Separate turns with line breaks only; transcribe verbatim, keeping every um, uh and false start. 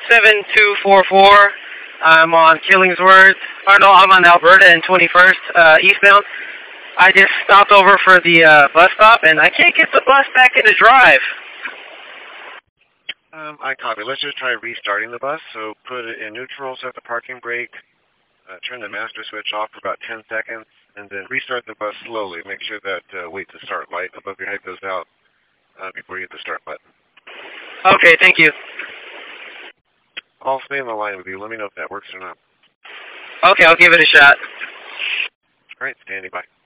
seven two four four. I'm on Killingsworth. Or no, I'm on Alberta and twenty-first, uh, eastbound. I just stopped over for the uh, bus stop, and I can't get the bus back into drive.
Um, I copy. Let's just try restarting the bus. So put it in neutral, set the parking brake, uh, turn the master switch off for about ten seconds, and then restart the bus slowly. Make sure that uh, wait to start light above your head goes out uh, before you hit the start button.
Okay, thank you.
I'll stay on the line with you. Let me know if that works or not.
Okay, I'll give it a shot.
All right, standing by.